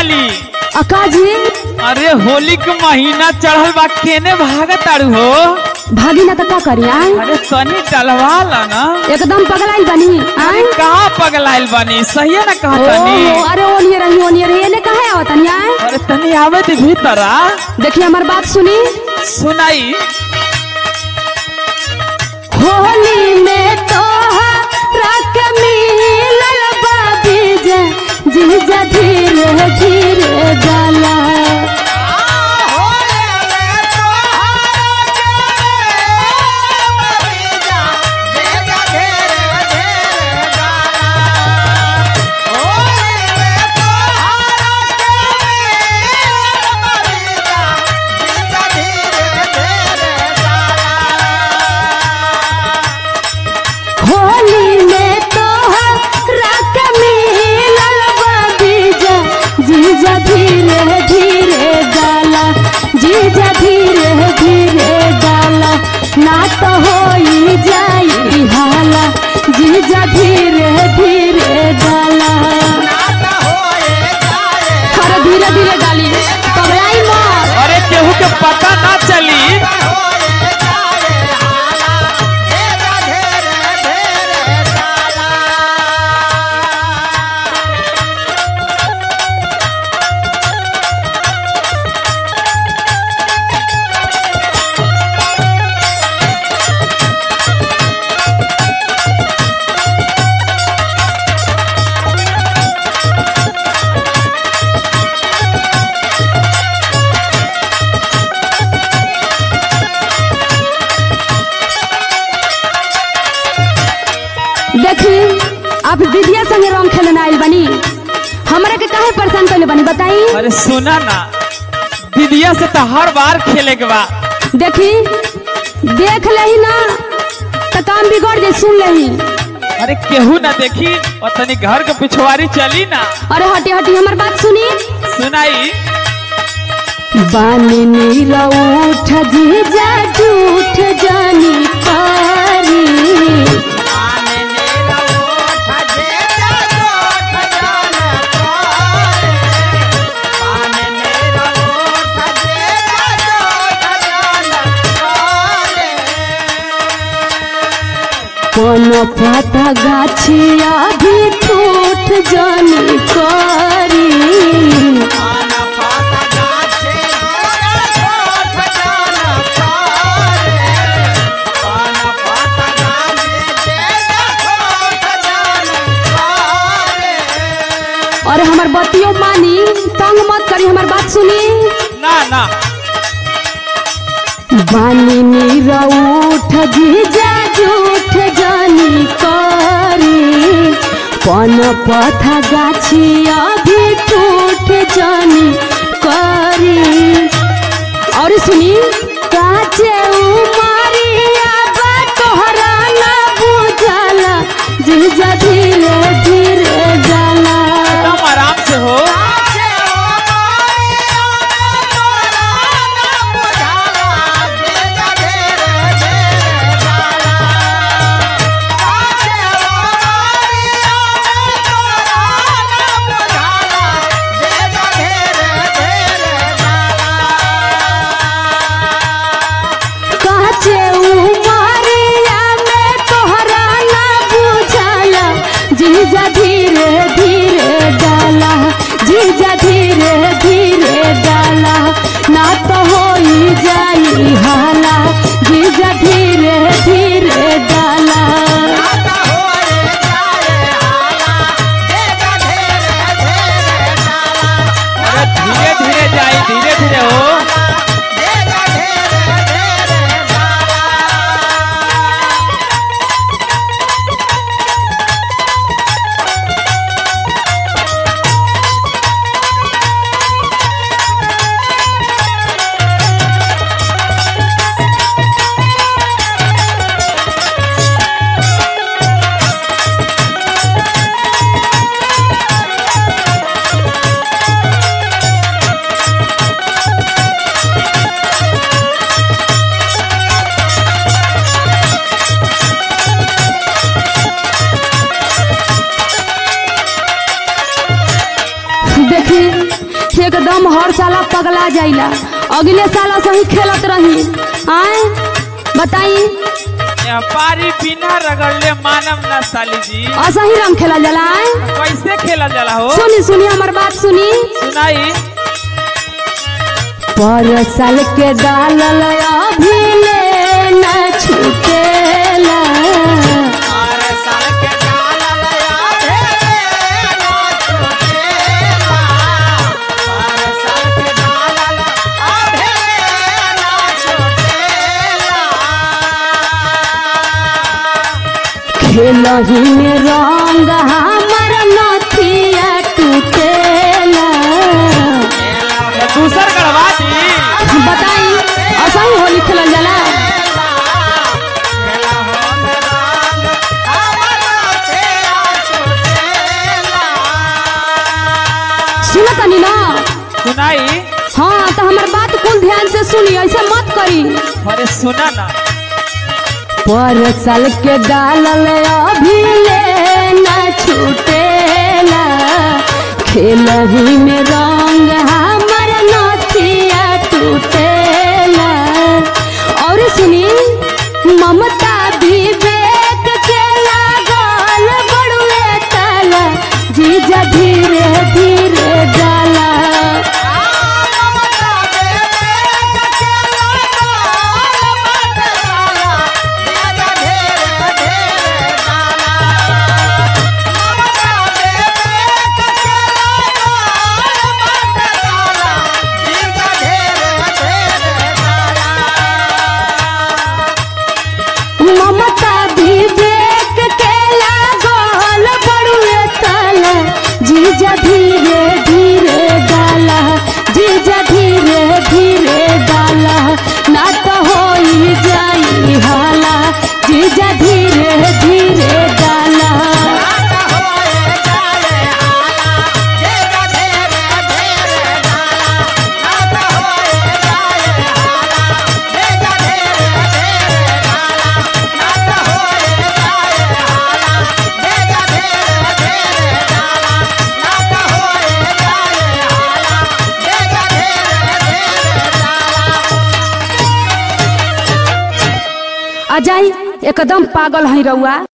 डाली। अकाजी अरे होली के महीना चढ़ल बा, केने भागत तारू हो? भागी ना तो का करी आए? अरे तनी डलवा ला ना। एकदम पगलाइल बनी आए? कहाँ पगलाइल बनी, सही है ना कहा तनी? अरे ओनिए रही एने कहाँ आवत तनी आए? अरे तनी आवे दे भीतर आ। देखिए हमार बात सुनी। सुनाई। होली में तो रात मिलल बा जीजा, जीजा धीरे धीरे जाला। होली में तो रात मिलल बा जीजा, जीजा धीरे धीरे डाला, जीजा धीरे धीरे डाला, ना तो होई जाई हाला, जीजा धीरे धीरे डाला। अरे धीरे धीरे डाली, पगलाई मत। अरे केहू के पता ना चली। देखी आप दीदिया संगे रंग खेलने आइल बनी, हमरा के काहे परेशान कइले बनी बताई? अरे सुना ना, दीदिया से तो हर बार खेले के बा। देखी देख लही ना तो काम बिगड़ जाए, सुन लही। अरे केहू ना देखी और तनी घर के पिछवाड़ी चली ना। अरे हटी हटी हमार बात सुनी। सुनाई। बानी नीला उठ जीजा झूठ जानी पारी, कोनो पता गाछिया भी टूट जानी करी। अरे हमार बतियो मानी, तंग मत करी, हमार बात सुनी। ना ना। बानी नीरा उठ जीजा झूठ जानी करी, पन पथा गाछिया भी टूट जानी करी। और सुनी, काचे उमरिया बा तोहरा ना बुझाला, जीजा धीरे धीरे जाला। एकदम आराम से हो। काचे उमरिया में तोहरा ना बुझाला, जीजा धीरे धीरे डाला, जीजा धीरे धीरे डाला, ना तो होई जाई हाला, जीजा धीरे धीरे डाला। अरे धीरे धीरे जाई, धीरे धीरे हो। पगला जाइला। अगले साल सही खेलत रही आए बताई पारी बिना रगड़ले मानम ना साली जी। असही रंग खेला जाला आए कैसे खेला जाला हो? सुनी सुनी हमार बात सुनी। सुनाई। पर साल के डालल अभी ले न छूटेला। खेलही में रंग हमर नथिया टूटेला। दूसर गड़वा दी। बताई असही होली खेलल जाला। सुनत तनी ना? सुनाई। हाँ तो हमार बात कुल ध्यान से सुनी, ऐसे मत करी। अरे सुना ना। पर साल के डालल अभी ले न छूटेला। खेलही में रंग हमर नथिया टूटेला। और सुनी ममता विवेक के लागल बड़ुए ताला। जीजा धीरे धीरे डाला। ममता विवेक के लागल बड़ुए ताला। जीजा धीरे धीरे डाला। जीजा धीरे धीरे डाला ना तो होई जाई हाला। जीजा धीरे धीरे डाला। अजाई एकदम पागल है रउआ।